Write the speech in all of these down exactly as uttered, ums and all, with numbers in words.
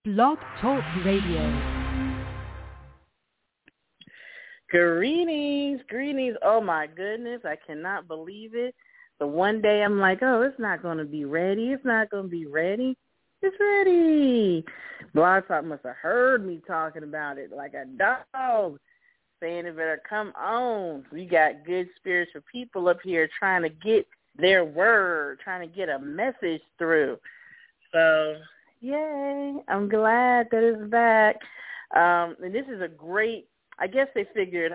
Blog Talk Radio. Greetings, greetings. Oh, my goodness. I cannot believe it. The one day I'm like, oh, it's not going to be ready. It's not going to be ready. It's ready. Blog Talk must have heard me talking about it like a dog, saying it better come on. We got good spiritual people up here trying to get their word, trying to get a message through. So, yay. I'm glad that it's back. Um, and this is a great, I guess they figured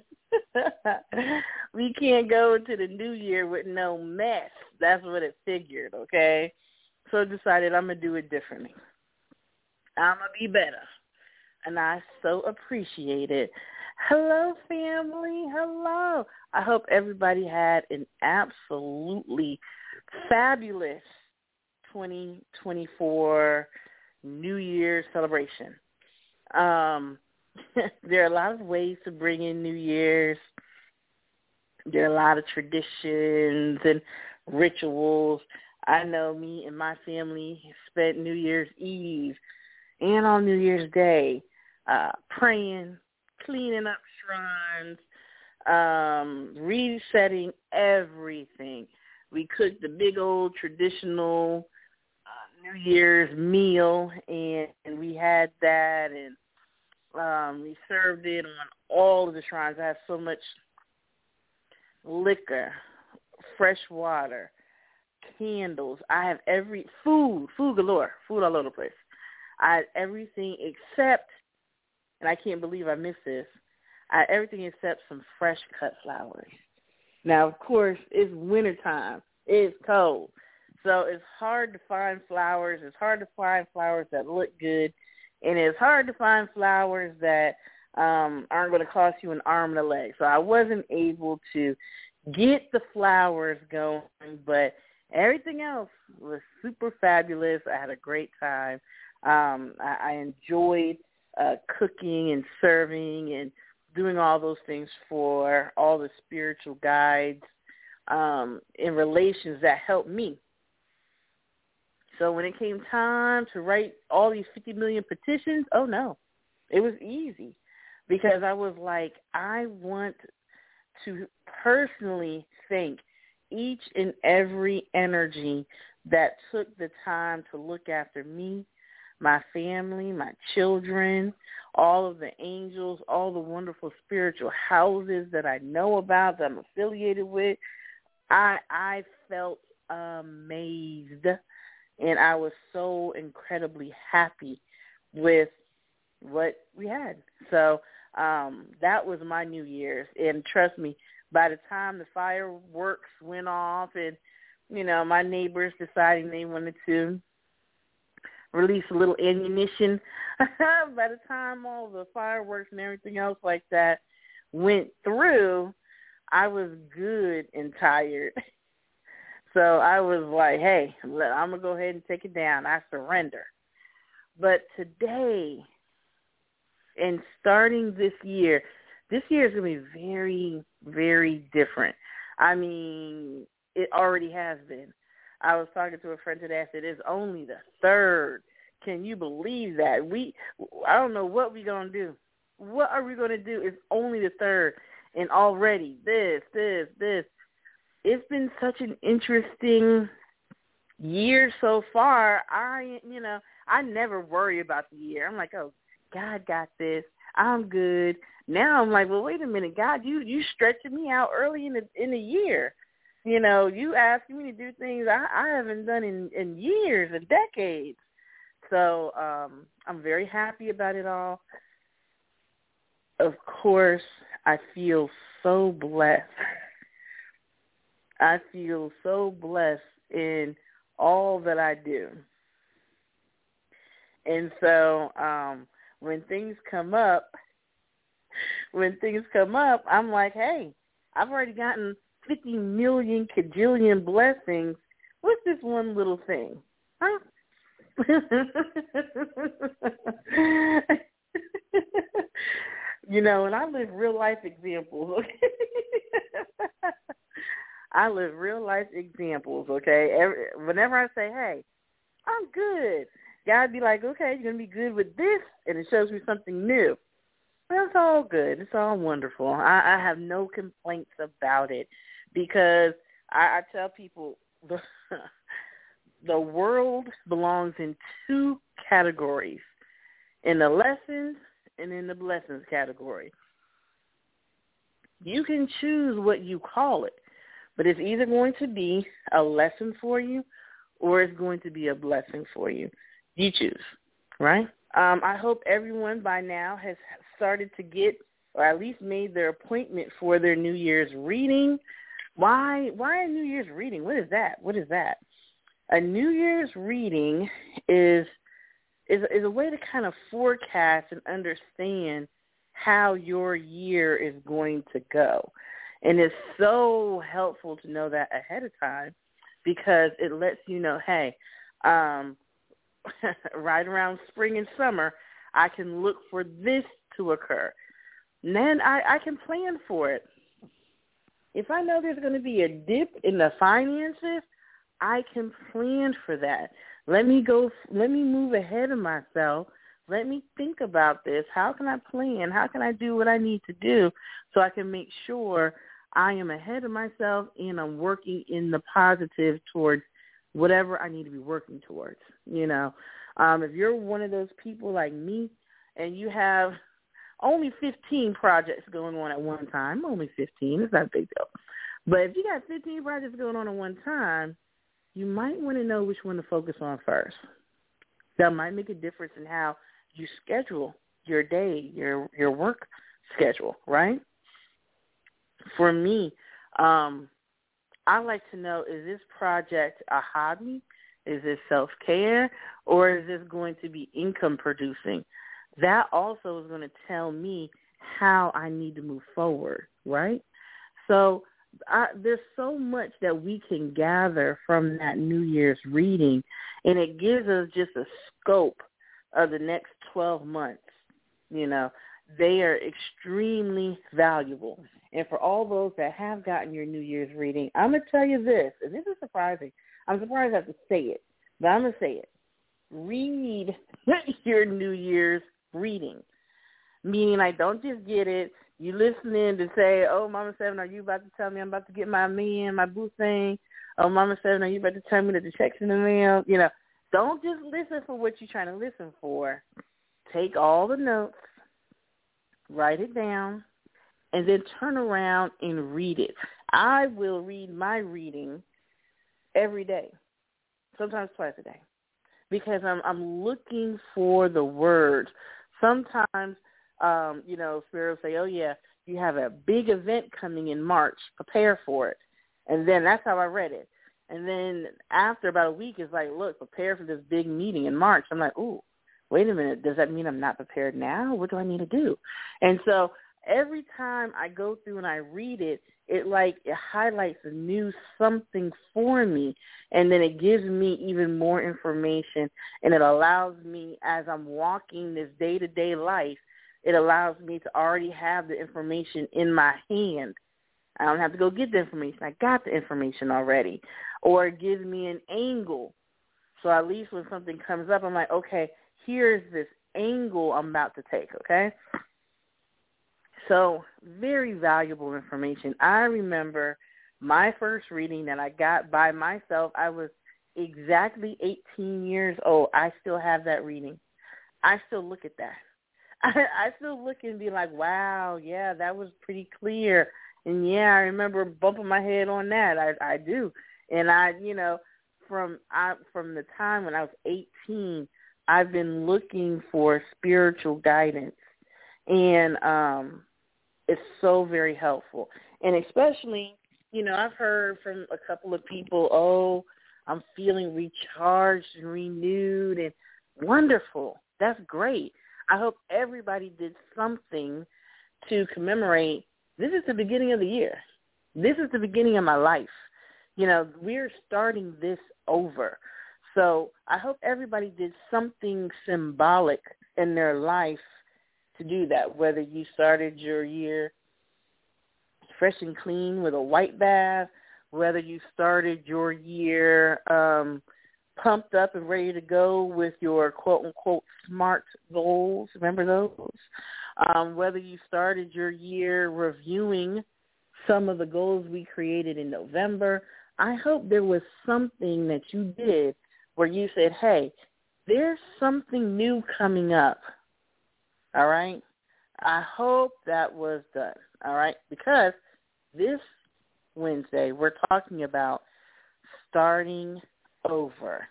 we can't go into the new year with no mess. That's what it figured, okay? So I decided I'm going to do it differently. I'm going to be better. And I so appreciate it. Hello, family. Hello. I hope everybody had an absolutely fabulous twenty twenty-four New Year's celebration. Um, there are a lot of ways to bring in New Year's. There are a lot of traditions and rituals. I know me and my family spent New Year's Eve and on New Year's Day uh, praying, cleaning up shrines, um, resetting everything. We cooked the big old traditional uh, New Year's meal, and, and we had that, and um, we served it on all of the shrines. I have so much liquor, fresh water, candles. I have every food, food galore, food all over the place. I had everything except, and I can't believe I missed this, I had everything except some fresh cut flowers. Now, of course, it's wintertime. It's cold. So it's hard to find flowers. It's hard to find flowers that look good. And it's hard to find flowers that um, aren't going to cost you an arm and a leg. So I wasn't able to get the flowers going, but everything else was super fabulous. I had a great time. Um, I, I enjoyed uh, cooking and serving and doing all those things for all the spiritual guides um, in relations that helped me. So when it came time to write all these fifty million petitions, oh, no, it was easy because I was like, I want to personally thank each and every energy that took the time to look after me, my family, my children, all of the angels, all the wonderful spiritual houses that I know about, that I'm affiliated with. I I felt amazed, and I was so incredibly happy with what we had. So um, that was my New Year's, and trust me, by the time the fireworks went off and, you know, my neighbors deciding they wanted to release a little ammunition, by the time all the fireworks and everything else like that went through, I was good and tired. So I was like, hey, I'm going to go ahead and take it down. I surrender. But today, and starting this year, this year is going to be very, very different. I mean, it already has been. I was talking to a friend today. I said, it's only the third. Can you believe that? We, I don't know what we're going to do. What are we going to do? It's only the third. And already this, this, this. It's been such an interesting year so far. I, you know, I never worry about the year. I'm like, oh, God got this. I'm good. Now I'm like, well, wait a minute, God, you you stretching me out early in the in the year. You know, you asking me to do things I, I haven't done in, in years and decades. So um, I'm very happy about it all. Of course, I feel so blessed. I feel so blessed in all that I do. And so um, when things come up, when things come up, I'm like, hey, I've already gotten fifty million cajillion blessings. What's this one little thing? Huh? You know, and I live real life examples, okay? I live real life examples, okay? Every, whenever I say, hey, I'm good. God be like, okay, you're going to be good with this, and it shows me something new. That's all good. It's all wonderful. I, I have no complaints about it because I, I tell people the, the world belongs in two categories, in the lessons and in the blessings category. You can choose what you call it, but it's either going to be a lesson for you or it's going to be a blessing for you. You choose, right? Um, I hope everyone by now has started to get, or at least made their appointment for their New Year's reading. Why Why a New Year's reading? What is that? What is that? A New Year's reading is is, is a way to kind of forecast and understand how your year is going to go. And it's so helpful to know that ahead of time because it lets you know, hey, um, right around spring and summer, I can look for this to occur. And then I, I can plan for it. If I know there's going to be a dip in the finances, I can plan for that. Let me go, let me move ahead of myself. Let me think about this. How can I plan? How can I do what I need to do so I can make sure I am ahead of myself and I'm working in the positive towards whatever I need to be working towards, you know. Um, if you're one of those people like me and you have only fifteen projects going on at one time, only fifteen, it's not a big deal. But if you got fifteen projects going on at one time, you might want to know which one to focus on first. That might make a difference in how you schedule your day, your your work schedule, right? For me, um, I like to know, is this project a hobby? Is this self-care? Or is this going to be income producing? That also is going to tell me how I need to move forward, right? So I, there's so much that we can gather from that New Year's reading, and it gives us just a scope of the next twelve months. You know, they are extremely valuable. And for all those that have gotten your New Year's reading, I'm going to tell you this, and this is surprising. I'm surprised I have to say it, but I'm going to say it. Read your New Year's reading, meaning like don't just get it. You listening to say, oh, Mama Seven, are you about to tell me I'm about to get my man, my boo thing? Oh, Mama Seven, are you about to tell me that the check's in the mail? You know, don't just listen for what you're trying to listen for. Take all the notes, write it down, and then turn around and read it. I will read my reading every day, sometimes twice a day, because I'm I'm looking for the words. Sometimes, um, you know, Spirit will say, oh, yeah, you have a big event coming in March. Prepare for it. And then that's how I read it. And then after about a week, it's like, look, prepare for this big meeting in March. I'm like, ooh, wait a minute. Does that mean I'm not prepared now? What do I need to do? And so every time I go through and I read it, it like it highlights a new something for me, and then it gives me even more information, and it allows me, as I'm walking this day-to-day life, it allows me to already have the information in my hand. I don't have to go get the information. I got the information already. Or it gives me an angle. So at least when something comes up, I'm like, okay, here's this angle I'm about to take, okay? So very valuable information. I remember my first reading that I got by myself. I was exactly eighteen years old. I still have that reading. I still look at that. I, I still look and be like, wow, yeah, that was pretty clear. And, yeah, I remember bumping my head on that. I, I do. And, I, you know, from I, from the time when I was eighteen, I've been looking for spiritual guidance. And um, it's so very helpful. And especially, you know, I've heard from a couple of people, oh, I'm feeling recharged and renewed and wonderful. That's great. I hope everybody did something to commemorate. This is the beginning of the year. This is the beginning of my life. You know, we're starting this over. So I hope everybody did something symbolic in their life to do that, whether you started your year fresh and clean with a white bath, whether you started your year um, pumped up and ready to go with your quote-unquote SMART goals. Remember those? Um, whether you started your year reviewing some of the goals we created in November, I hope there was something that you did where you said, hey, there's something new coming up, all right? I hope that was done, all right? Because this Wednesday we're talking about starting over.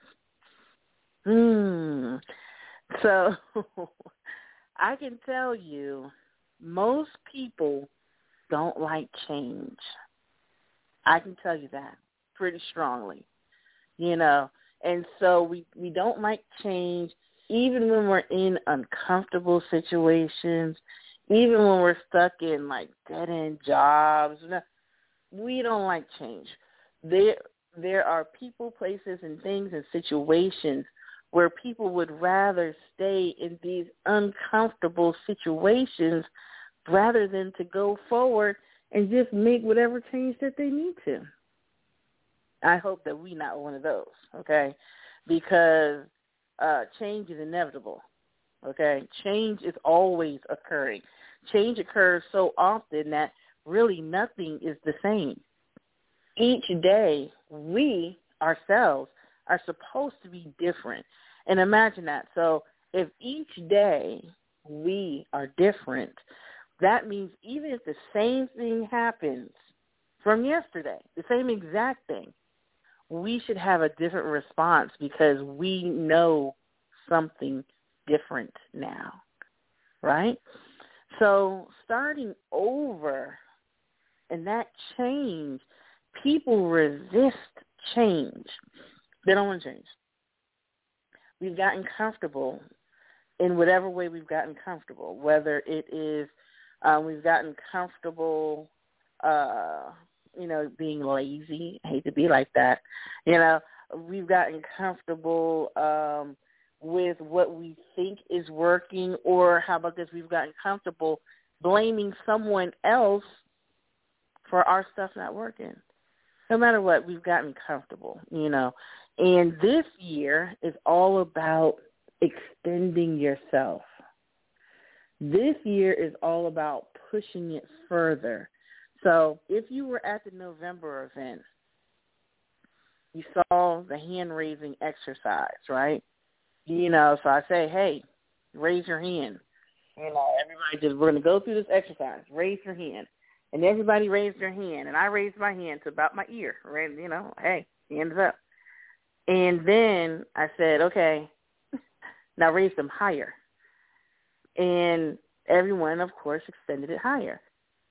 Hmm. So I can tell you most people don't like change. I can tell you that pretty strongly, you know. And so we, we don't like change even when we're in uncomfortable situations, even when we're stuck in, like, dead-end jobs. We don't like change. There, there are people, places, and things and situations where people would rather stay in these uncomfortable situations rather than to go forward and just make whatever change that they need to. I hope that we're not one of those, okay? Because uh, change is inevitable, okay? Change is always occurring. Change occurs so often that really nothing is the same. Each day, we ourselves are supposed to be different. And imagine that. So if each day we are different, that means even if the same thing happens from yesterday, the same exact thing, we should have a different response because we know something different now, right? So starting over and that change, people resist change. They don't want to change. We've gotten comfortable in whatever way we've gotten comfortable, whether it is uh, we've gotten comfortable, uh, you know, being lazy. I hate to be like that. You know, we've gotten comfortable um, with what we think is working, or how about this, we've gotten comfortable blaming someone else for our stuff not working. No matter what, we've gotten comfortable, you know. And this year is all about extending yourself. This year is all about pushing it further. So if you were at the November event, you saw the hand-raising exercise, right? You know, so I say, hey, raise your hand. You know, everybody just, we're going to go through this exercise. Raise your hand. And everybody raised their hand, and I raised my hand to about my ear, right? You know, hey, hands up. And then I said, okay, now raise them higher. And everyone, of course, extended it higher.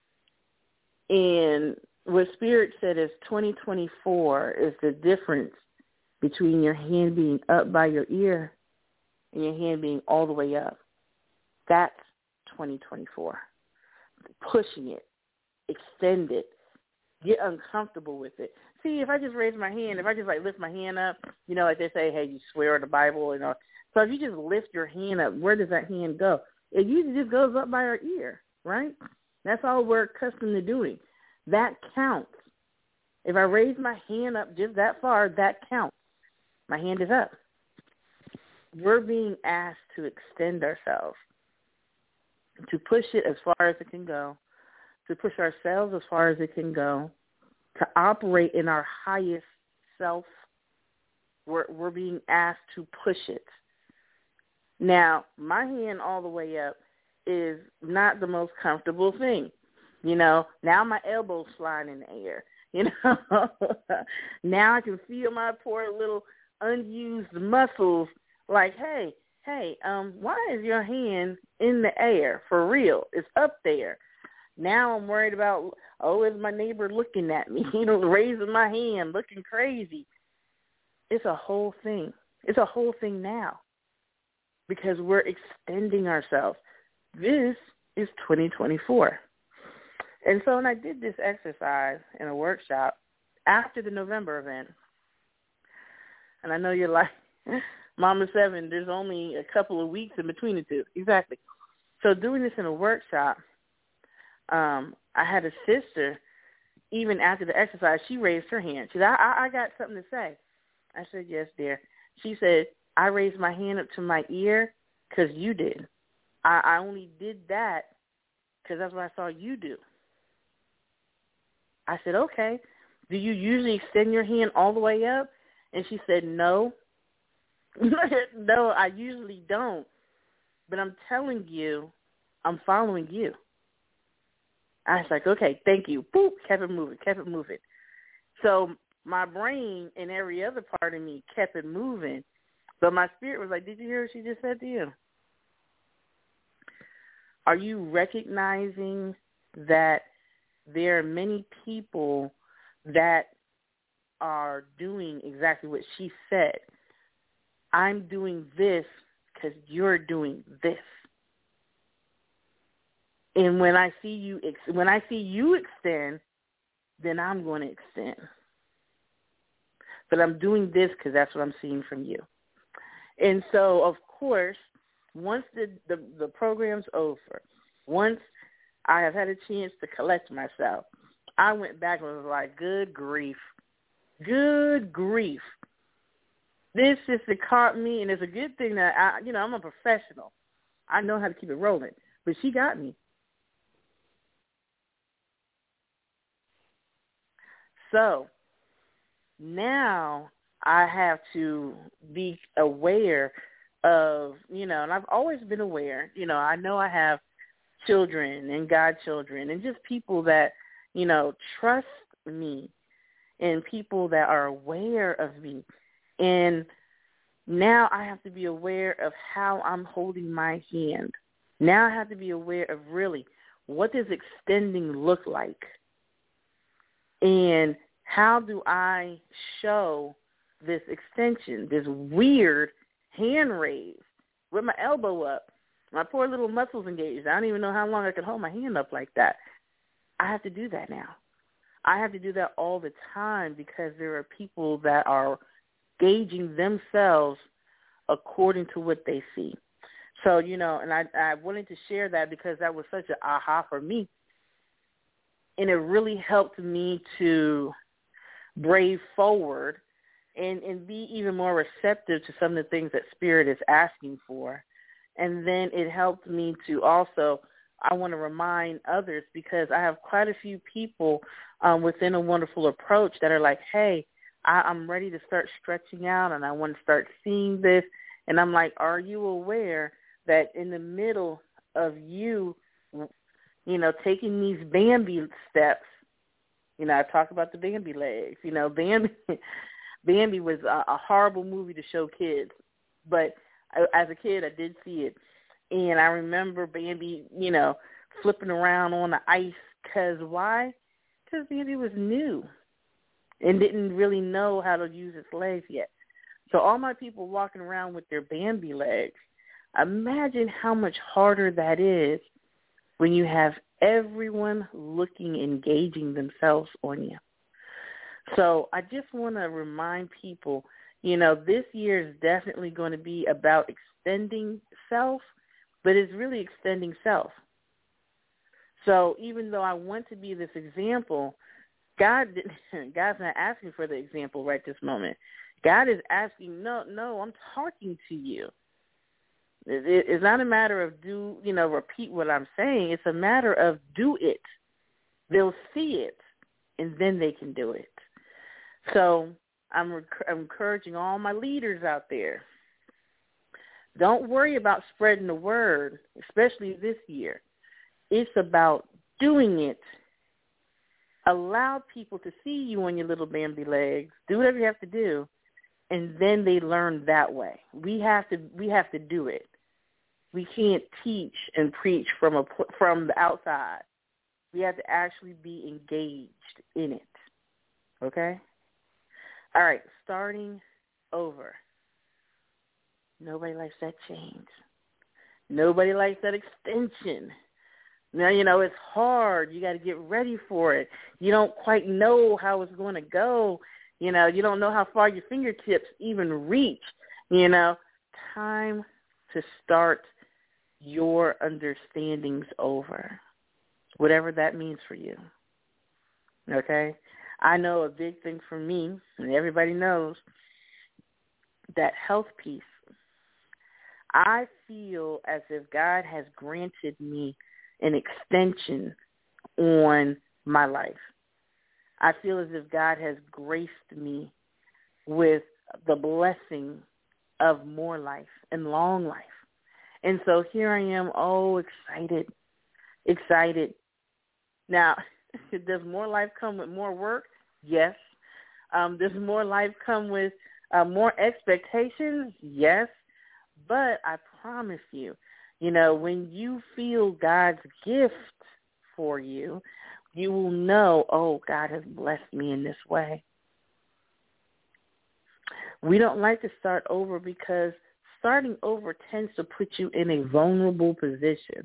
And what Spirit said is twenty twenty-four is the difference between your hand being up by your ear and your hand being all the way up. That's twenty twenty-four. Pushing it. Extend it. Get uncomfortable with it. See, if I just raise my hand, if I just like lift my hand up, you know, like they say, hey, you swear in the Bible, you know. So if you just lift your hand up, where does that hand go? It usually just goes up by our ear, right? That's all we're accustomed to doing. That counts. If I raise my hand up just that far, that counts. My hand is up. We're being asked to extend ourselves, to push it as far as it can go, to push ourselves as far as it can go, to operate in our highest self. We're, we're being asked to push it. Now, my hand all the way up is not the most comfortable thing. You know, now my elbow's flying in the air. You know, now I can feel my poor little unused muscles like, hey, hey, um, why is your hand in the air? For real, it's up there. Now I'm worried about, oh, is my neighbor looking at me? You know, raising my hand, looking crazy. It's a whole thing. It's a whole thing now because we're extending ourselves. This is twenty twenty-four. And so when I did this exercise in a workshop after the November event, and I know you're like, Mama Seven, there's only a couple of weeks in between the two. Exactly. So doing this in a workshop, um, I had a sister, even after the exercise, she raised her hand. She said, I, I, I got something to say. I said, yes, dear. She said, I raised my hand up to my ear because you did. I, I only did that because that's what I saw you do. I said, okay. Do you usually extend your hand all the way up? And she said, no. No, I usually don't. But I'm telling you, I'm following you. I was like, okay, thank you. Boop, kept it moving, kept it moving. So my brain and every other part of me kept it moving. But my spirit was like, did you hear what she just said to you? Are you recognizing that there are many people that are doing exactly what she said? I'm doing this because you're doing this. And when I see you, ex- when I see you extend, then I'm going to extend. But I'm doing this because that's what I'm seeing from you. And so, of course, once the, the, the program's over, once I have had a chance to collect myself, I went back and was like, good grief. Good grief. This sister caught me, and it's a good thing that, I, you know, I'm a professional. I know how to keep it rolling. But she got me. So now I have to be aware of, you know, and I've always been aware, you know, I know I have children and godchildren and just people that, you know, trust me and people that are aware of me. And now I have to be aware of how I'm holding my hand. Now I have to be aware of really what does extending look like? And how do I show this extension, this weird hand raise with my elbow up, my poor little muscles engaged? I don't even know how long I could hold my hand up like that. I have to do that now. I have to do that all the time because there are people that are gauging themselves according to what they see. So, you know, and I, I wanted to share that because that was such an aha for me. And it really helped me to brave forward and, and be even more receptive to some of the things that Spirit is asking for. And then it helped me to also, I want to remind others because I have quite a few people um, within A Wonderful Approach that are like, hey, I, I'm ready to start stretching out and I want to start seeing this. And I'm like, are you aware that in the middle of you, you know, taking these Bambi steps, you know, I talk about the Bambi legs, you know, Bambi, Bambi was a, a horrible movie to show kids. But I, as a kid, I did see it. And I remember Bambi, you know, flipping around on the ice. Because why? Because Bambi was new and didn't really know how to use its legs yet. So all my people walking around with their Bambi legs, imagine how much harder that is when you have everyone looking, engaging themselves on you. So I just want to remind people, you know, this year is definitely going to be about extending self, but it's really extending self. So even though I want to be this example, God, God's not asking for the example right this moment. God is asking, no, no, I'm talking to you. It, it's not a matter of do, you know, repeat what I'm saying. It's a matter of do it. They'll see it, and then they can do it. So I'm, rec- I'm encouraging all my leaders out there. Don't worry about spreading the word, especially this year. It's about doing it. Allow people to see you on your little Bambi legs. Do whatever you have to do, and then they learn that way. We have to we have to do it. We can't teach and preach from a from the outside. We have to actually be engaged in it. Okay? All right, starting over. Nobody likes that change. Nobody likes that extension. Now, you know, it's hard. You got to get ready for it. You don't quite know how it's going to go. You know, you don't know how far your fingertips even reach. You know, time to start your understandings over, whatever that means for you. Okay? I know a big thing for me, and everybody knows, that health piece. I feel as if God has granted me an extension on my life. I feel as if God has graced me with the blessing of more life and long life. And so here I am, oh, excited, excited. Now, does more life come with more work? Yes. Um, does more life come with uh, more expectations? Yes. But I promise you, you know, when you feel God's gift for you, you will know, oh, God has blessed me in this way. We don't like to start over because starting over tends to put you in a vulnerable position.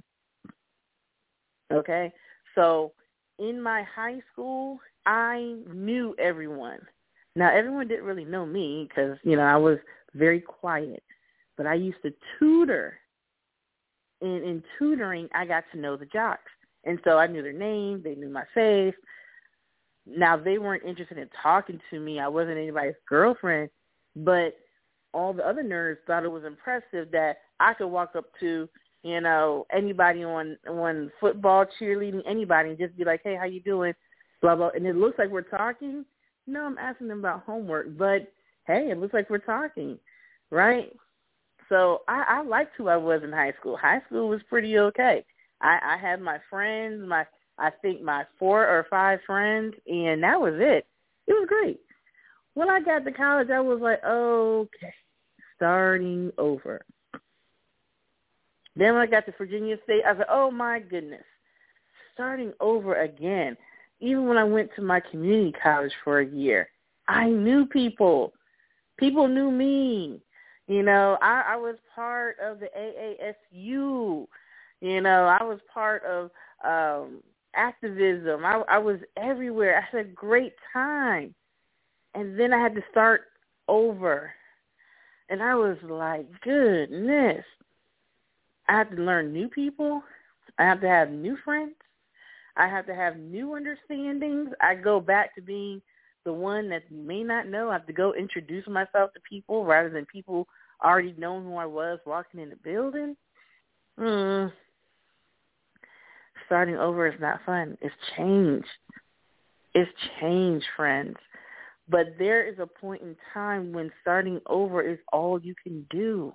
Okay? So in my high school, I knew everyone. Now, everyone didn't really know me because, you know, I was very quiet. But I used to tutor. And in tutoring, I got to know the jocks. And so I knew their name. They knew my face. Now, they weren't interested in talking to me. I wasn't anybody's girlfriend. But all the other nerds thought it was impressive that I could walk up to, you know, anybody on, on football, cheerleading, anybody, and just be like, hey, how you doing? Blah, blah. And it looks like we're talking. No, I'm asking them about homework. But, hey, it looks like we're talking, right? So I, I liked who I was in high school. High school was pretty okay. I, I had my friends, my I think my four or five friends, and that was it. It was great. When I got to college, I was like, okay, starting over. Then when I got to Virginia State, I was like, oh, my goodness, starting over again. Even when I went to my community college for a year, I knew people. People knew me. You know, I, I was part of the A A S U. You know, I was part of um, activism. I, I was everywhere. I had a great time. And then I had to start over. And I was like, goodness. I have to learn new people. I have to have new friends. I have to have new understandings. I go back to being the one that you may not know. I have to go introduce myself to people rather than people already knowing who I was walking in the building. Mm. Starting over is not fun. It's change. It's change, friends. But there is a point in time when starting over is all you can do.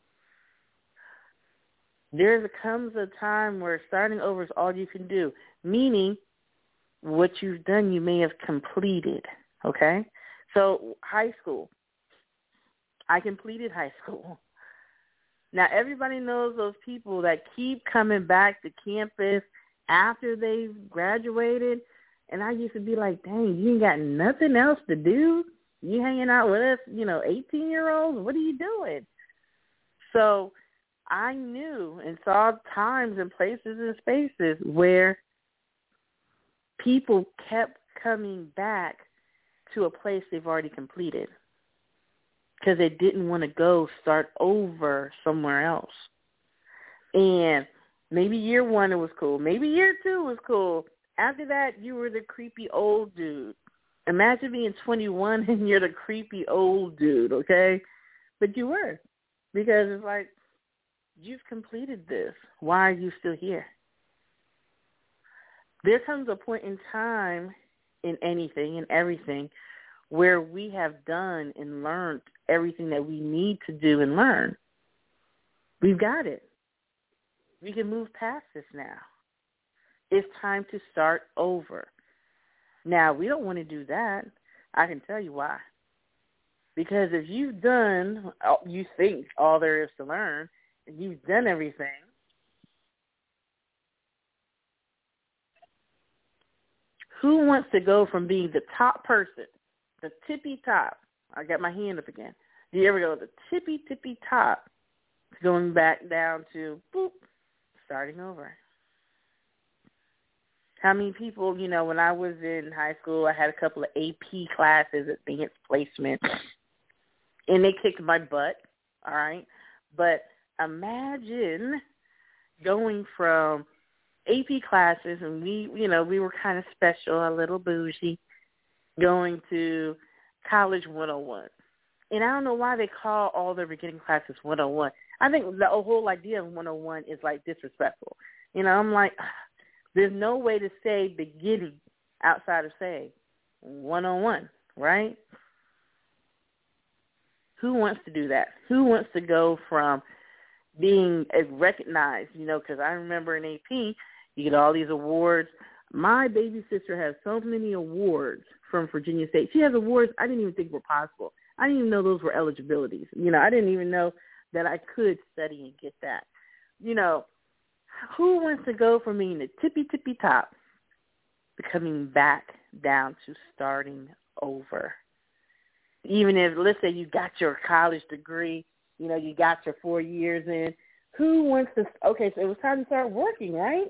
There comes a time where starting over is all you can do, meaning what you've done you may have completed, okay? So high school, I completed high school. Now, everybody knows those people that keep coming back to campus after they've graduated, and I used to be like, dang, you ain't got nothing else to do? You hanging out with us, you know, eighteen-year-olds? What are you doing? So I knew and saw times and places and spaces where people kept coming back to a place they've already completed because they didn't want to go start over somewhere else. And maybe year one it was cool. Maybe year two was cool. After that, you were the creepy old dude. Imagine being twenty-one and you're the creepy old dude, okay? But you were, because it's like, you've completed this. Why are you still here? There comes a point in time in anything and everything where we have done and learned everything that we need to do and learn. We've got it. We can move past this now. It's time to start over. Now, we don't want to do that. I can tell you why. Because if you've done, you think all there is to learn, and you've done everything, who wants to go from being the top person, the tippy top? I got my hand up again. Do you ever go the tippy, tippy top, going back down to, boop, starting over? How many people, you know, when I was in high school, I had a couple of A P classes, advanced placement, and they kicked my butt, all right? But imagine going from A P classes, and we, you know, we were kind of special, a little bougie, going to College one oh one. And I don't know why they call all their beginning classes one oh one. I think the whole idea of one oh one is, like, disrespectful. You know, I'm like, there's no way to say beginning outside of saying one oh one, right? Who wants to do that? Who wants to go from being recognized, you know, because I remember in A P, you get all these awards. My baby sister has so many awards from Virginia State. She has awards I didn't even think were possible. I didn't even know those were eligibilities. You know, I didn't even know that I could study and get that. You know, who wants to go from being the tippy, tippy top to coming back down to starting over? Even if, let's say, you got your college degree, you know, you got your four years in, who wants to, okay, so it was time to start working, right?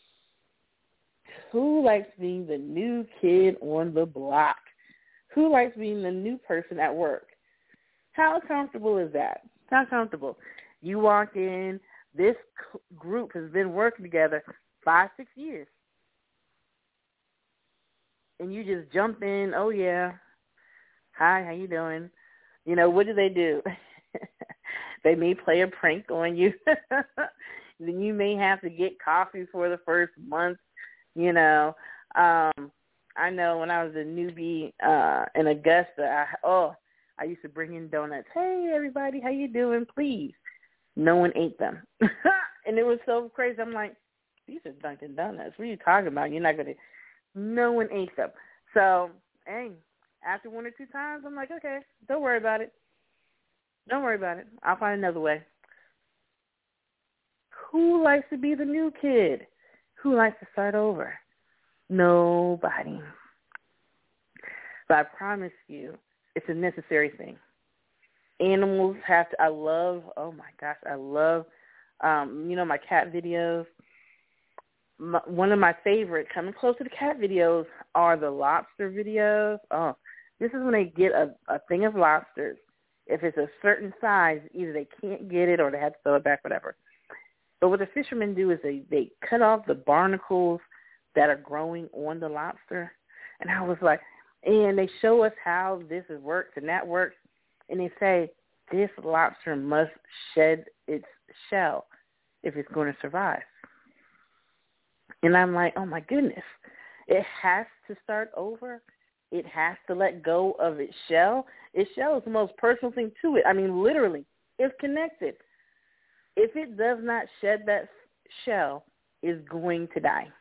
Who likes being the new kid on the block? Who likes being the new person at work? How comfortable is that? How comfortable? You walk in, this group has been working together five, six years. And you just jump in, oh, yeah, hi, how you doing? You know, what do they do? They may play a prank on you. Then you may have to get coffee for the first month, you know. Um, I know when I was a newbie uh, in Augusta, I, oh, I used to bring in donuts. Hey, everybody, how you doing? Please. No one ate them. And it was so crazy. I'm like, these are Dunkin' Donuts. What are you talking about? You're not going to. No one ate them. So, hey, after one or two times, I'm like, okay, don't worry about it. Don't worry about it. I'll find another way. Who likes to be the new kid? Who likes to start over? Nobody. But I promise you, it's a necessary thing. Animals have to, I love, oh my gosh, I love, um, you know, my cat videos. My, one of my favorite, coming close to the cat videos, are the lobster videos. Oh, this is when they get a, a thing of lobsters. If it's a certain size, either they can't get it or they have to throw it back, whatever. But what the fishermen do is they, they cut off the barnacles that are growing on the lobster. And I was like, and they show us how this works and that works. And they say, this lobster must shed its shell if it's going to survive. And I'm like, oh, my goodness. It has to start over. It has to let go of its shell. Its shell is the most personal thing to it. I mean, literally, it's connected. If it does not shed that shell, it's going to die.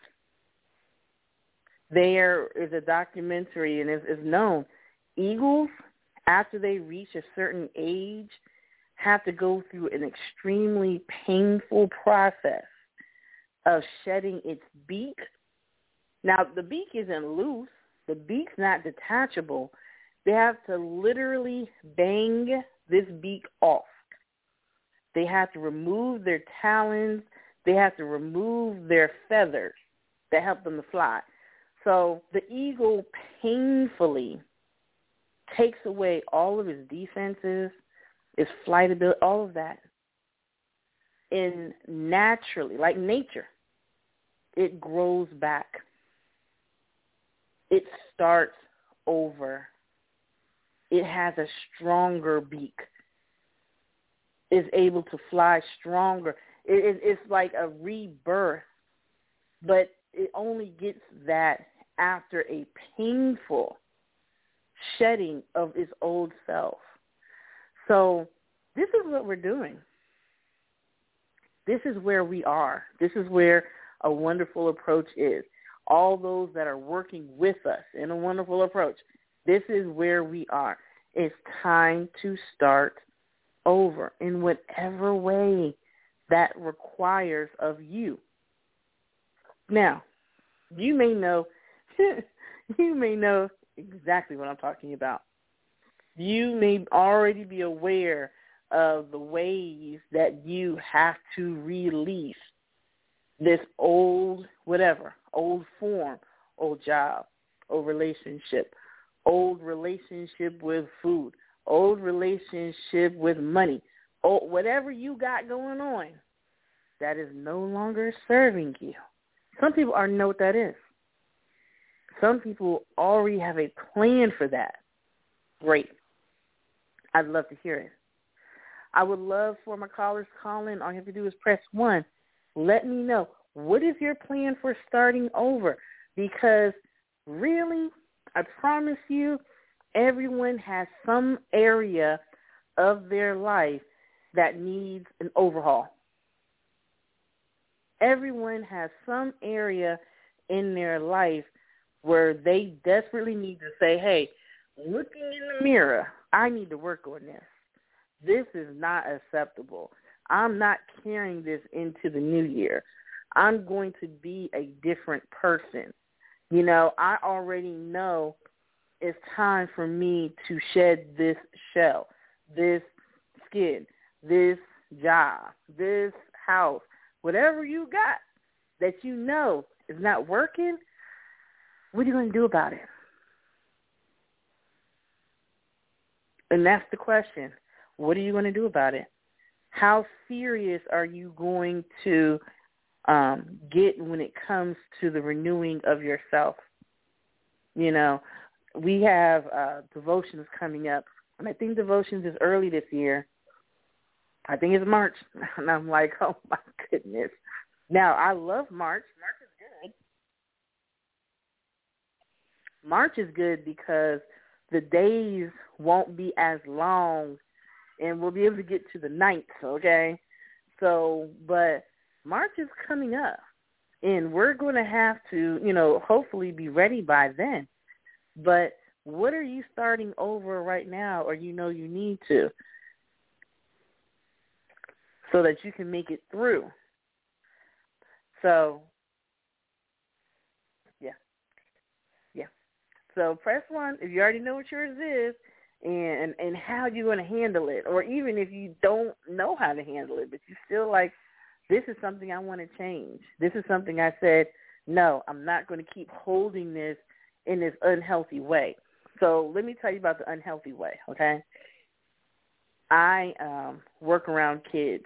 There is a documentary, and it's, it's known, eagles, after they reach a certain age, have to go through an extremely painful process of shedding its beak. Now, the beak isn't loose. The beak's not detachable. They have to literally bang this beak off. They have to remove their talons. They have to remove their feathers that help them to fly. So the eagle painfully takes away all of his defenses, his flight ability, all of that. And naturally, like nature, it grows back. It starts over. It has a stronger beak. Is able to fly stronger. It, it, it's like a rebirth, but it only gets that after a painful shedding of its old self. So this is what we're doing. This is where we are. This is where a wonderful approach is. All those that are working with us in a wonderful approach, this is where we are. It's time to start over in whatever way that requires of you. Now, you may know, you may know exactly what I'm talking about. You may already be aware of the ways that you have to release this old whatever, old form, old job, old relationship, old relationship with food, old relationship with money, old, whatever you got going on that is no longer serving you. Some people already know what that is. Some people already have a plan for that. Great. I'd love to hear it. I would love for my callers to call in. All you have to do is press one. Let me know, what is your plan for starting over? Because really, I promise you, everyone has some area of their life that needs an overhaul. Everyone has some area in their life where they desperately need to say, hey, looking in the mirror, I need to work on this. This is not acceptable. I'm not carrying this into the new year. I'm going to be a different person. You know, I already know it's time for me to shed this shell, this skin, this job, this house, whatever you got that you know is not working. What are you going to do about it? And that's the question. What are you going to do about it? How serious are you going to um, get when it comes to the renewing of yourself? You know, we have uh, devotions coming up, and I think devotions is early this year. I think it's March, and I'm like, oh, my goodness. Now, I love March. March is good. March is good because the days won't be as long, and we'll be able to get to the ninth, okay? So, but March is coming up, and we're going to have to, you know, hopefully be ready by then. But what are you starting over right now, or you know you need to, so that you can make it through? So, yeah, yeah. So press one if you already know what yours is, and and how you're going to handle it, or even if you don't know how to handle it, but you still like, this is something I want to change. This is something I said, no, I'm not going to keep holding this in this unhealthy way. So let me tell you about the unhealthy way, okay? I um, work around kids,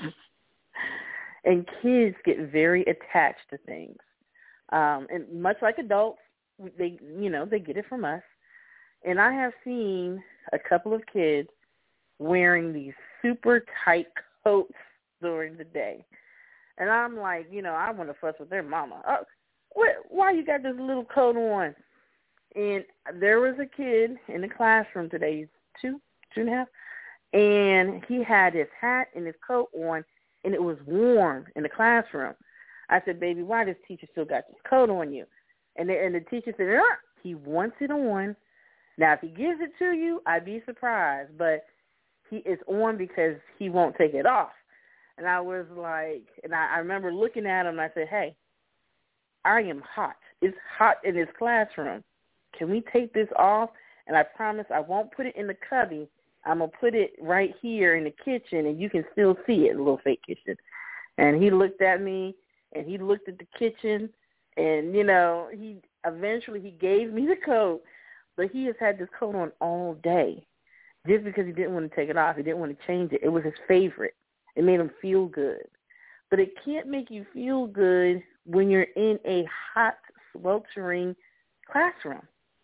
and kids get very attached to things. Um, and much like adults, they, you know, they get it from us. And I have seen a couple of kids wearing these super tight coats during the day. And I'm like, you know, I want to fuss with their mama. Oh, what, why you got this little coat on? And there was a kid in the classroom today, two, two and a half, and he had his hat and his coat on, and it was warm in the classroom. I said, baby, why does teacher still got this coat on you? And the, and the teacher said, ah, he wants it on. Now, if he gives it to you, I'd be surprised, but he is on because he won't take it off. And I was like, and I, I remember looking at him, and I said, hey, I am hot. It's hot in this classroom. Can we take this off? And I promise I won't put it in the cubby. I'm going to put it right here in the kitchen, and you can still see it, a little fake kitchen. And he looked at me, and he looked at the kitchen, and, you know, he eventually he gave me the coat, but he has had this coat on all day just because he didn't want to take it off. He didn't want to change it. It was his favorite. It made him feel good. But it can't make you feel good when you're in a hot, sweltering classroom.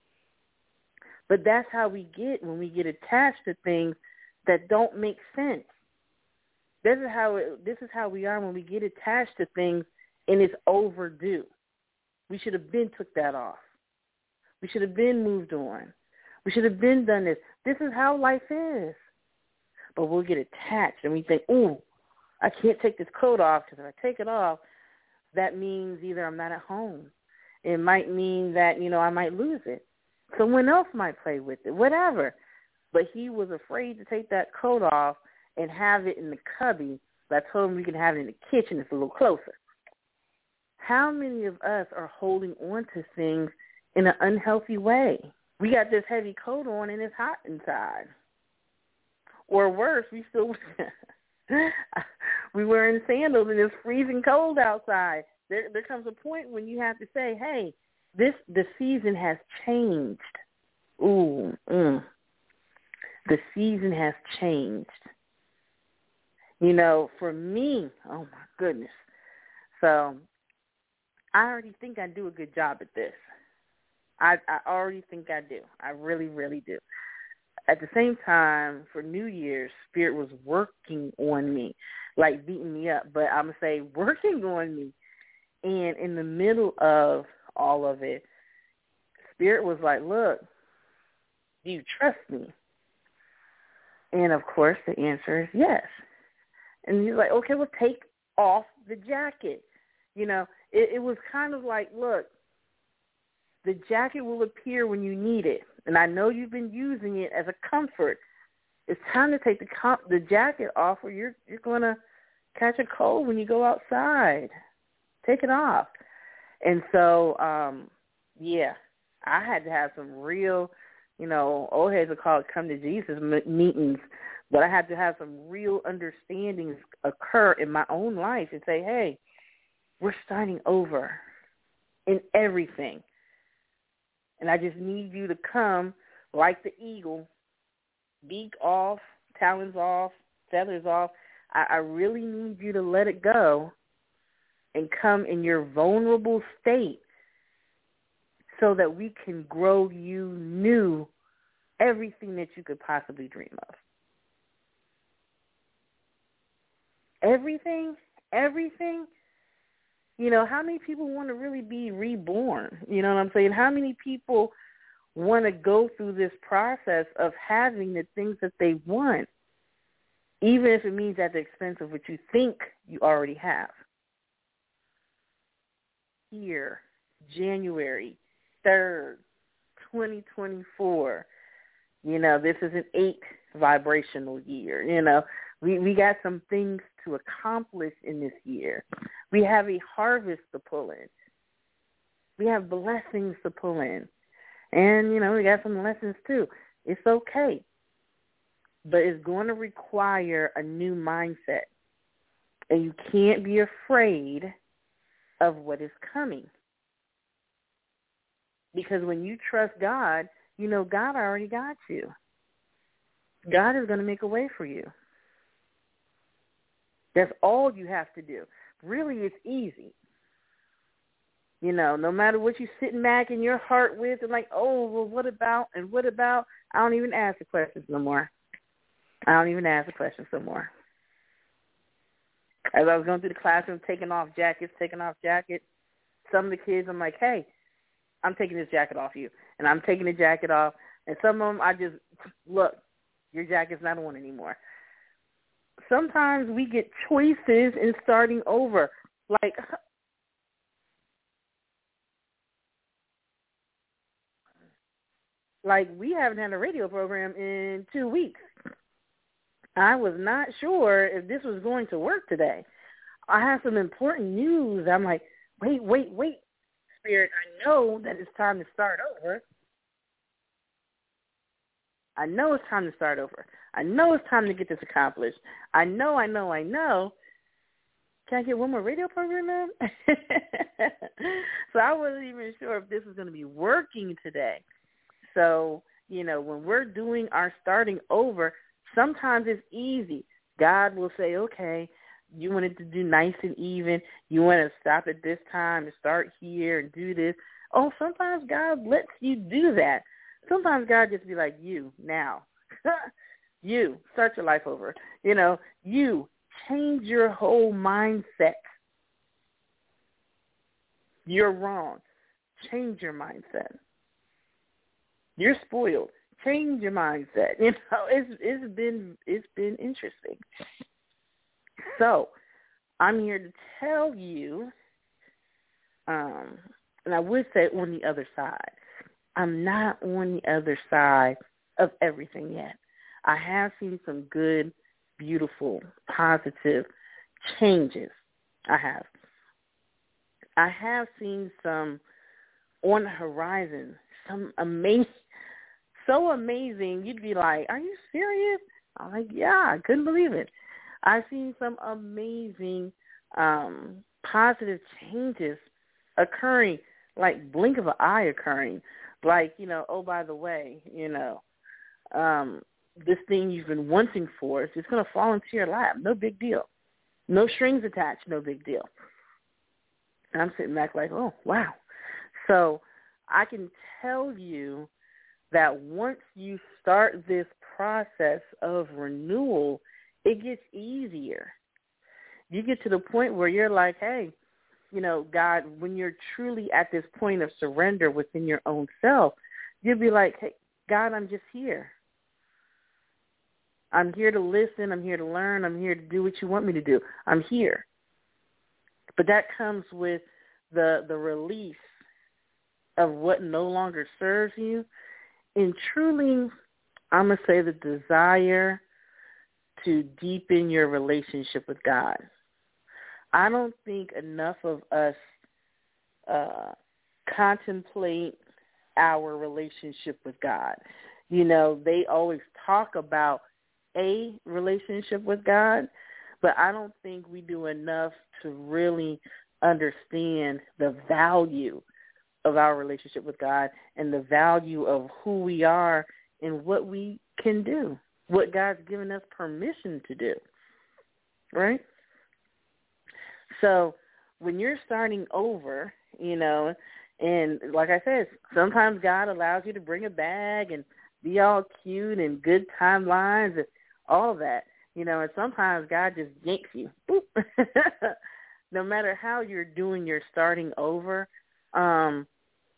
But that's how we get when we get attached to things that don't make sense. This is how it, this is how we are when we get attached to things and it's overdue. We should have been took that off. We should have been moved on. We should have been done this. This is how life is. But we'll get attached and we think, ooh, I can't take this coat off because if I take it off, that means either I'm not at home. It might mean that, you know, I might lose it. Someone else might play with it, whatever. But he was afraid to take that coat off and have it in the cubby. But I told him we can have it in the kitchen. It's a little closer. How many of us are holding on to things in an unhealthy way? We got this heavy coat on and it's hot inside. Or worse, we still we wearing sandals and it's freezing cold outside. There, there comes a point when you have to say, hey, this the season has changed. Ooh, mm. The season has changed. You know, for me, oh my goodness. So I already think I do a good job at this. I, I already think I do. I really, really do. at the same time, for New Year's, Spirit was working on me, like beating me up. But I'm going to say working on me. And in the middle of all of it, Spirit was like, look, do you trust me? And, of course, the answer is yes. And he's like, okay, well, take off the jacket. You know, it, it was kind of like, look, the jacket will appear when you need it. And I know you've been using it as a comfort. It's time to take the com- the jacket off or you're, you're going to catch a cold when you go outside. Take it off. And so, um, yeah, I had to have some real, you know, old heads will call it come to Jesus meetings, but I had to have some real understandings occur in my own life and say, hey, we're starting over in everything. And I just need you to come like the eagle, beak off, talons off, feathers off. I, I really need you to let it go and come in your vulnerable state so that we can grow you new everything that you could possibly dream of. Everything, everything. You know, how many people want to really be reborn? You know what I'm saying? How many people want to go through this process of having the things that they want, even if it means at the expense of what you think you already have? Here, January third, twenty twenty-four, you know, this is an eight vibrational year. You know, we, we got some things to accomplish in this year. We have a harvest to pull in. We have blessings to pull in. And, you know, we got some lessons too. It's okay. But it's going to require a new mindset. And you can't be afraid of what is coming. Because when you trust God, you know God already got you. God is going to make a way for you. That's all you have to do. Really, it's easy. You know, no matter what you're sitting back in your heart with and like, oh, well, what about and what about? I don't even ask the questions no more. I don't even ask the questions no more. As I was going through the classroom, taking off jackets, taking off jackets, some of the kids, I'm like, hey, I'm taking this jacket off you. And I'm taking the jacket off. And some of them, I just, look, your jacket's not on anymore. Sometimes we get choices in starting over. Like, like we haven't had a radio program in two weeks. I was not sure if this was going to work today. I have some important news. I'm like, wait, wait, wait, Spirit, I know that it's time to start over. I know it's time to start over. I know it's time to get this accomplished. I know, I know, I know. Can I get one more radio program in? So I wasn't even sure if this was going to be working today. So, you know, when we're doing our starting over, sometimes it's easy. God will say, okay, you wanted to do nice and even. You want to stop at this time and start here and do this. Oh, sometimes God lets you do that. Sometimes God just be like, you, now. You, start your life over. You know, you, change your whole mindset. You're wrong. Change your mindset. You're spoiled. Change your mindset. You know, it's it's been it's been interesting. So, I'm here to tell you, um, and I would say on the other side. I'm not on the other side of everything yet. I have seen some good, beautiful, positive changes. I have. I have seen some on the horizon, some amazing, so amazing, you'd be like, are you serious? I'm like, yeah, I couldn't believe it. I've seen some amazing um, positive changes occurring, like blink of an eye occurring. Like, you know, oh, by the way, you know, um, this thing you've been wanting for is just going to fall into your lap. No big deal. No strings attached. No big deal. And I'm sitting back like, oh, wow. So I can tell you that once you start this process of renewal, it gets easier. You get to the point where you're like, hey, you know, God, when you're truly at this point of surrender within your own self, you'll be like, hey, God, I'm just here. I'm here to listen. I'm here to learn. I'm here to do what you want me to do. I'm here. But that comes with the the release of what no longer serves you, and truly, I'm going to say the desire to deepen your relationship with God. I don't think enough of us uh, contemplate our relationship with God. You know, they always talk about a relationship with God, but I don't think we do enough to really understand the value of our relationship with God and the value of who we are and what we can do, what God's given us permission to do, right? So when you're starting over, you know, and like I said, sometimes God allows you to bring a bag and be all cute and good timelines and all that, you know, and sometimes God just yanks you. Boop. No matter how you're doing your starting over, um,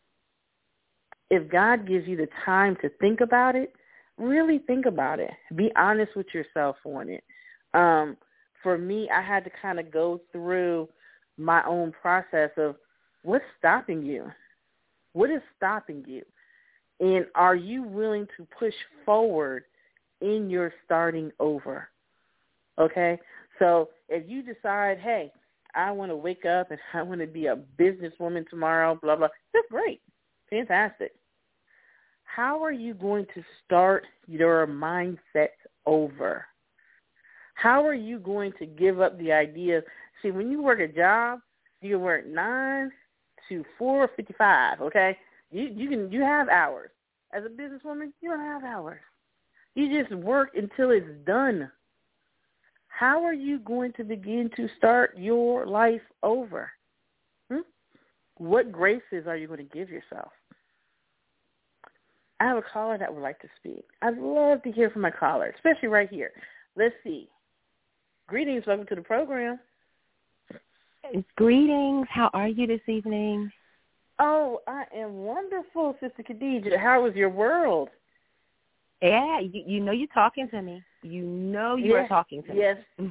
if God gives you the time to think about it, really think about it. Be honest with yourself on it. Um, for me, I had to kind of go through my own process of what's stopping you? What is stopping you? And are you willing to push forward in your starting over? Okay? So if you decide, hey, I want to wake up and I want to be a businesswoman tomorrow, blah, blah, that's great. Fantastic. How are you going to start your mindset over? How are you going to give up the idea? See, when you work a job, you can work nine to four fifty-five. Okay, you you can you have hours. As a businesswoman, you don't have hours. You just work until it's done. How are you going to begin to start your life over? Hmm? What graces are you going to give yourself? I have a caller that would like to speak. I'd love to hear from my caller, especially right here. Let's see. Greetings. Welcome to the program. Greetings. How are you this evening? Oh, I am wonderful, Sister Khadija. How was your world? Yeah, you, you know you're talking to me. You know you yes, are talking to yes. me.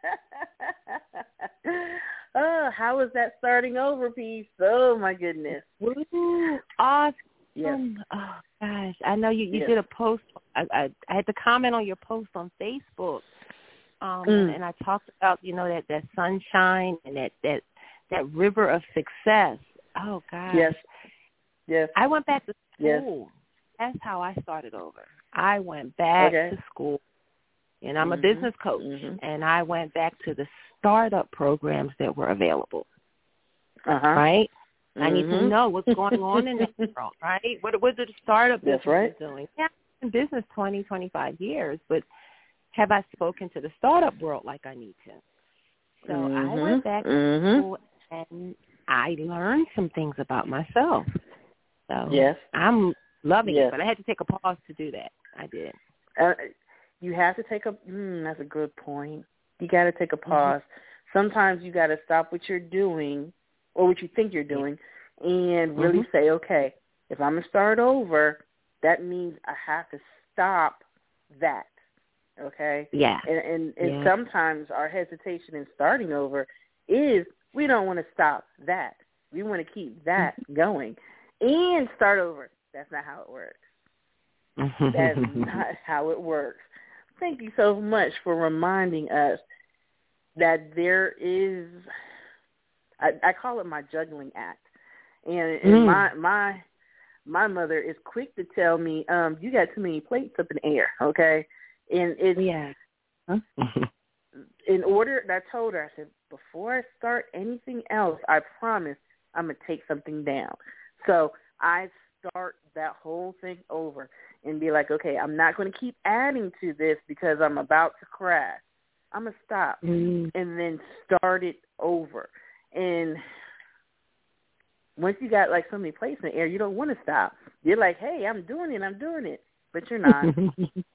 Yes. Oh, how was that starting over piece? Oh, my goodness. Woo, awesome. Yes. Oh, gosh. I know you, you yes. did a post. I, I, I had to comment on your post on Facebook. Um, mm. and, and I talked about, you know, that, that sunshine and that, that, that river of success. Oh, gosh. Yes. Yes. I went back to school. Yes. That's how I started over. I went back okay. to school. And I'm mm-hmm. a business coach. Mm-hmm. And I went back to the startup programs that were available. Uh-huh. Right? Mm-hmm. I need to know what's going on in that world, right? What, what are the startup businesses right. doing? Yeah, I've been in business twenty, twenty-five years, but have I spoken to the startup world like I need to? So mm-hmm. I went back mm-hmm. to school and I learned some things about myself. So yes. I'm loving yes. it, but I had to take a pause to do that. I did. Uh, you have to take a, mm, that's a good point. You got to take a pause. Mm-hmm. Sometimes you got to stop what you're doing or what you think you're doing and really mm-hmm. say, okay, if I'm going to start over, that means I have to stop that. Okay? Yeah. And and, and yeah. sometimes our hesitation in starting over is we don't want to stop that. We want to keep that going and start over. That's not how it works. That's not how it works. Thank you so much for reminding us that there is, I, I call it my juggling act. And, and mm. my my my mother is quick to tell me, um, you got too many plates up in the air, okay? And it's, yeah. Huh? in order, I told her, I said, before I start anything else, I promise I'm going to take something down. So I start that whole thing over and be like, okay, I'm not going to keep adding to this because I'm about to crash. I'm going to stop mm. and then start it over. And once you got like so many plates in the air, you don't want to stop. You're like, hey, I'm doing it, I'm doing it. But you're not.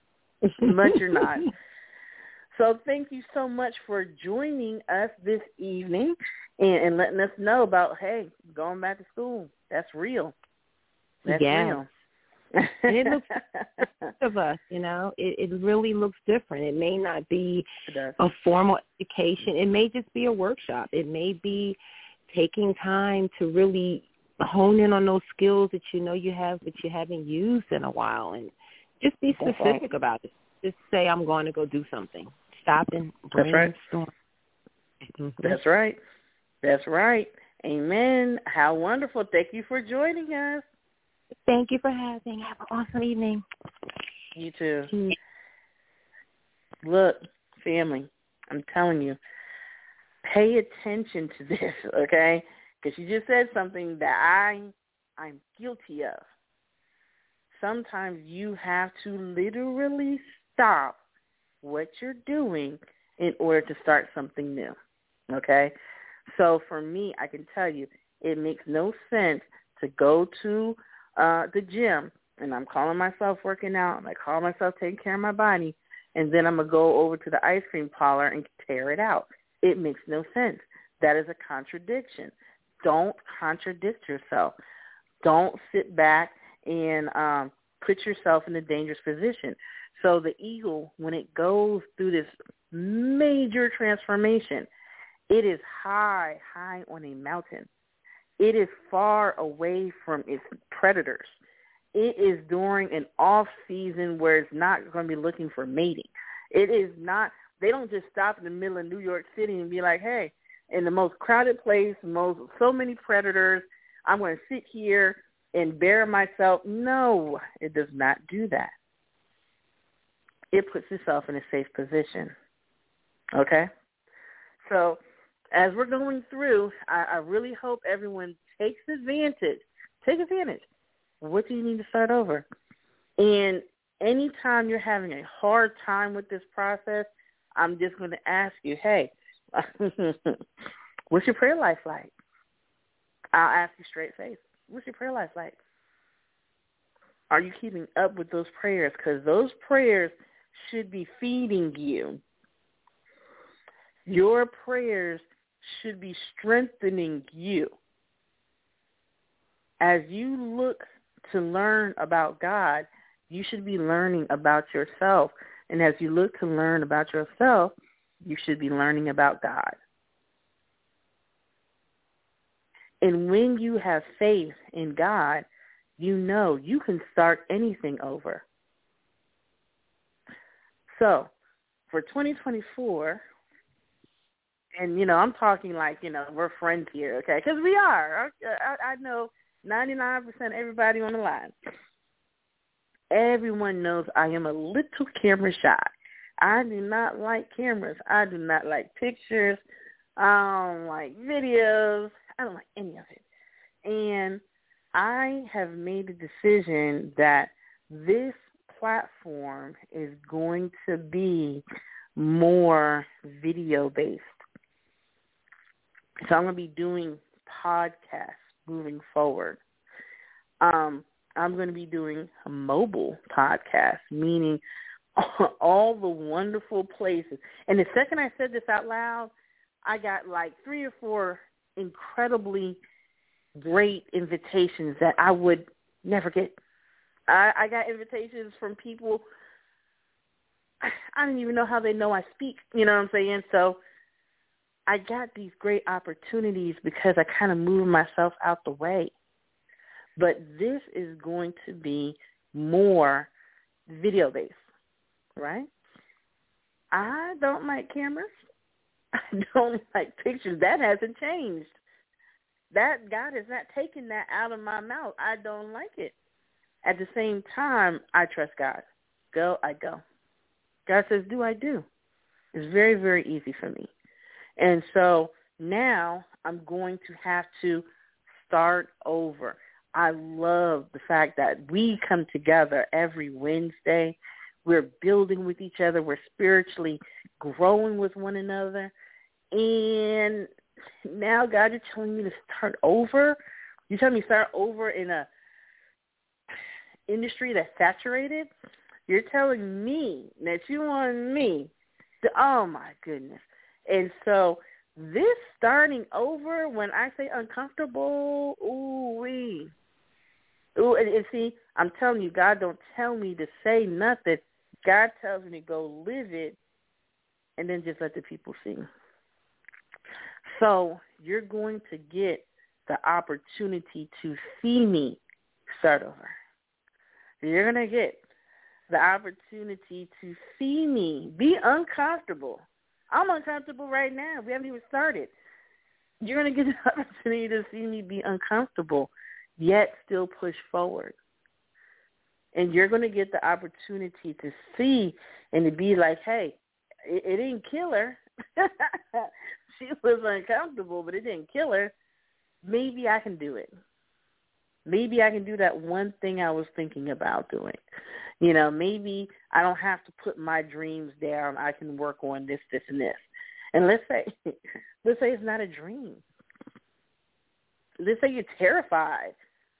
but you're not. So thank you so much for joining us this evening and, and letting us know about, hey, going back to school. That's real. That's yeah. real. And it looks of us, you know, it, it really looks different. It may not be a formal education. It may just be a workshop. It may be taking time to really hone in on those skills that you know you have, but you haven't used in a while, and just be specific right. about it. Just say, I'm going to go do something. Stop and brainstorm. That's right. Mm-hmm. That's right. That's right. Amen. How wonderful. Thank you for joining us. Thank you for having. Have an awesome evening. You too. Mm-hmm. Look, family, I'm telling you, pay attention to this, okay? Because you just said something that I, I'm guilty of. Sometimes you have to literally stop what you're doing in order to start something new, okay? So for me, I can tell you, it makes no sense to go to uh, the gym, and I'm calling myself working out, and I call myself taking care of my body, and then I'm going to go over to the ice cream parlor and tear it out. It makes no sense. That is a contradiction. Don't contradict yourself. Don't sit back and um, put yourself in a dangerous position. So the eagle, when it goes through this major transformation, it is high, high on a mountain. It is far away from its predators. It is during an off-season where it's not going to be looking for mating. It is not, they don't just stop in the middle of New York City and be like, hey, in the most crowded place, most so many predators, I'm going to sit here and bear myself. No, it does not do that. It puts itself in a safe position. Okay? So as we're going through, I, I really hope everyone takes advantage. Take advantage. What do you need to start over? And anytime you're having a hard time with this process, I'm just going to ask you, hey, what's your prayer life like? I'll ask you straight face. What's your prayer life like? Are you keeping up with those prayers? Because those prayers should be feeding you. Your prayers should be strengthening you. As you look to learn about God, you should be learning about yourself. And as you look to learn about yourself, you should be learning about God. And when you have faith in God, you know you can start anything over. So for twenty twenty-four, and, you know, I'm talking like, you know, we're friends here, okay? Because we are. I, I know ninety-nine percent of everybody on the line. Everyone knows I am a little camera shy. I do not like cameras. I do not like pictures. I don't like videos. I don't like any of it. And I have made a decision that this platform is going to be more video-based. So I'm going to be doing podcasts moving forward. Um, I'm going to be doing a mobile podcast, meaning all the wonderful places. And the second I said this out loud, I got like three or four incredibly great invitations that I would never get. I, I got invitations from people, I don't even know how they know I speak, you know what I'm saying? So I got these great opportunities because I kind of moved myself out the way. But this is going to be more video-based, right? I don't like cameras. I don't like pictures. That hasn't changed. That God has not taken that out of my mouth. I don't like it. At the same time, I trust God. Go, I go. God says, do, I do. It's very, very easy for me. And so now I'm going to have to start over. I love the fact that we come together every Wednesday. We're building with each other. We're spiritually growing with one another. And now, God, you're telling me to start over? You're telling me to start over in a industry that's saturated? You're telling me that you want me to, oh, my goodness. And so this starting over, when I say uncomfortable, ooh-wee. Ooh, and, and see, I'm telling you, God don't tell me to say nothing. God tells me to go live it and then just let the people see. So you're going to get the opportunity to see me start over. You're going to get the opportunity to see me be uncomfortable. I'm uncomfortable right now. We haven't even started. You're going to get the opportunity to see me be uncomfortable, yet still push forward. And you're going to get the opportunity to see and to be like, hey, it, it didn't kill her. She was uncomfortable, but it didn't kill her. Maybe I can do it. Maybe I can do that one thing I was thinking about doing. You know, maybe I don't have to put my dreams down. I can work on this, this, and this. And let's say, let's say it's not a dream. Let's say you're terrified.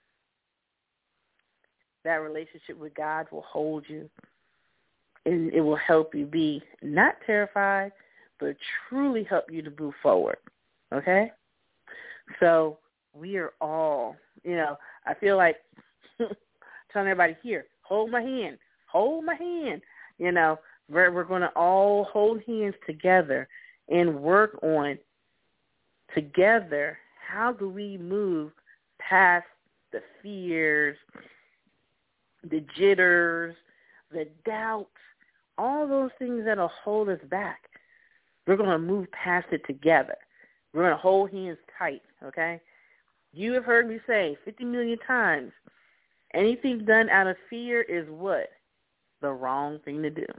That relationship with God will hold you, and it will help you be not terrified, but truly help you to move forward, okay? So we are all, you know, I feel like telling everybody here, hold my hand, hold my hand. You know, we're, we're going to all hold hands together and work on together how do we move past the fears, the jitters, the doubts, all those things that will hold us back. We're going to move past it together. We're going to hold hands tight, okay? You have heard me say fifty million times, anything done out of fear is what? The wrong thing to do.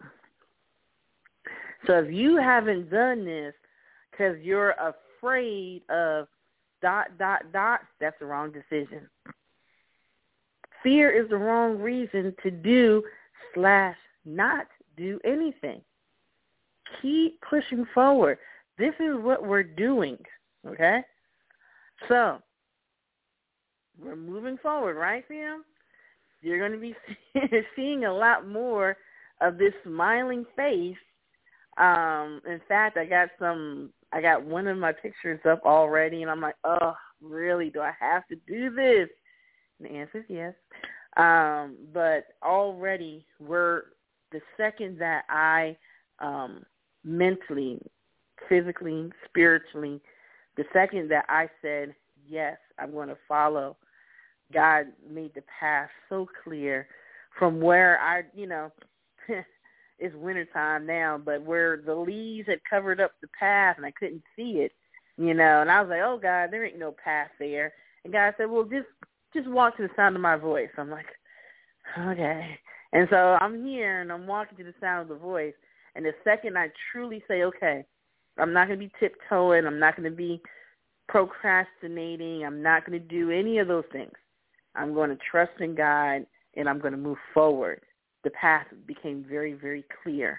So if you haven't done this because you're afraid of dot, dot, dot, that's the wrong decision. Fear is the wrong reason to do slash not do anything. Keep pushing forward. This is what we're doing, okay? So, we're moving forward, right, Sam? You're going to be seeing a lot more of this smiling face. Um, in fact, I got some, I got one of my pictures up already, and I'm like, oh, really, do I have to do this? And the answer is yes. Um, but already we're, the second that I um, mentally, physically, spiritually, the second that I said, yes, I'm going to follow, God made the path so clear from where I, you know, it's wintertime now, but where the leaves had covered up the path and I couldn't see it, you know, and I was like, oh, God, there ain't no path there. And God said, well, just just walk to the sound of my voice. I'm like, okay. And so I'm here and I'm walking to the sound of the voice. And the second I truly say, okay, I'm not going to be tiptoeing, I'm not going to be procrastinating, I'm not going to do any of those things. I'm going to trust in God, and I'm going to move forward. The path became very, very clear.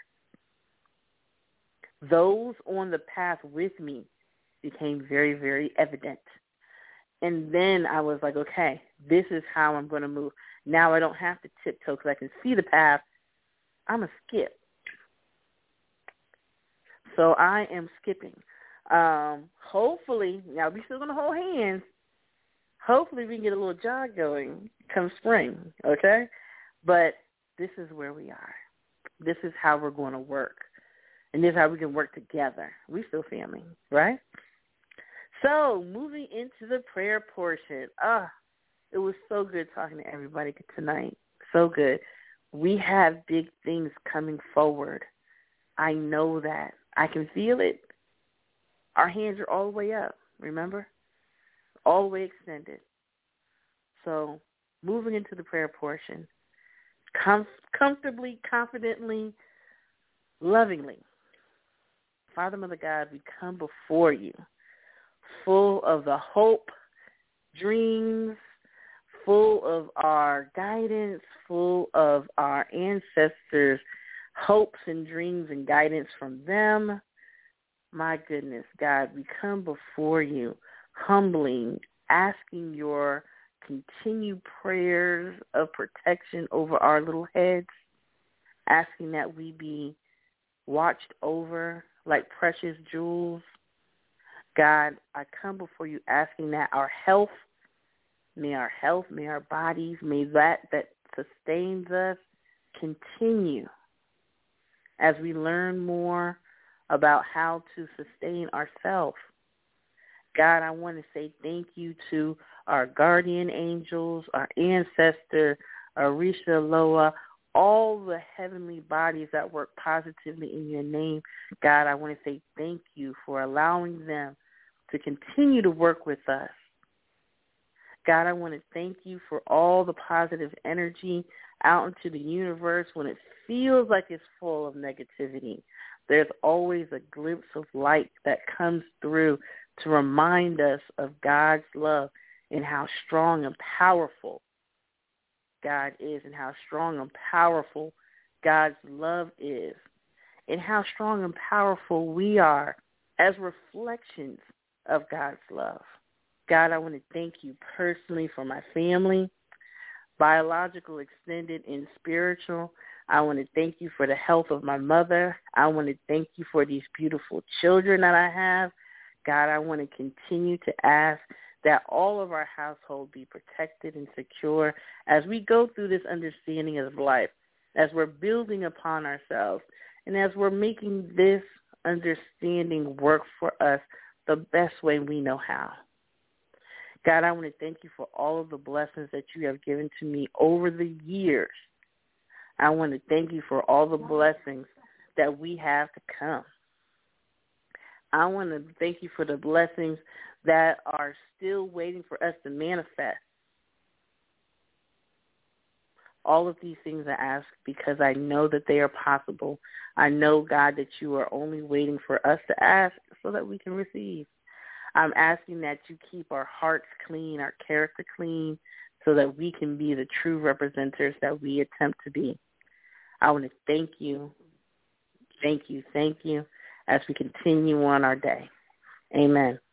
Those on the path with me became very, very evident. And then I was like, okay, this is how I'm going to move. Now I don't have to tiptoe because I can see the path. I'm a skip. So I am skipping. Um, hopefully, now we're still going to hold hands. Hopefully we can get a little jog going come spring, okay? But this is where we are. This is how we're going to work. And this is how we can work together. We still family, right? So moving into the prayer portion. Ah, it was so good talking to everybody tonight. So good. We have big things coming forward. I know that. I can feel it. Our hands are all the way up, remember? All the way extended. So moving into the prayer portion, com- comfortably, confidently, lovingly. Father, Mother God, we come before you full of the hope, dreams, full of our guidance, full of our ancestors' hopes and dreams and guidance from them. My goodness, God, we come before you humbling, asking your continued prayers of protection over our little heads, asking that we be watched over like precious jewels. God, I come before you asking that our health, may our health, may our bodies, may that that sustains us continue as we learn more about how to sustain ourselves. God, I want to say thank you to our guardian angels, our ancestor, Orisha Loa, all the heavenly bodies that work positively in your name. God, I want to say thank you for allowing them to continue to work with us. God, I want to thank you for all the positive energy out into the universe when it feels like it's full of negativity. There's always a glimpse of light that comes through to remind us of God's love and how strong and powerful God is, and how strong and powerful God's love is, and how strong and powerful we are as reflections of God's love. God, I want to thank you personally for my family, biological, extended, and spiritual. I want to thank you for the health of my mother. I want to thank you for these beautiful children that I have. God, I want to continue to ask that all of our household be protected and secure as we go through this understanding of life, as we're building upon ourselves, and as we're making this understanding work for us the best way we know how. God, I want to thank you for all of the blessings that you have given to me over the years. I want to thank you for all the blessings that we have to come. I want to thank you for the blessings that are still waiting for us to manifest. All of these things I ask because I know that they are possible. I know, God, that you are only waiting for us to ask so that we can receive. I'm asking that you keep our hearts clean, our character clean, so that we can be the true representatives that we attempt to be. I want to thank you, thank you, thank you as we continue on our day. Amen.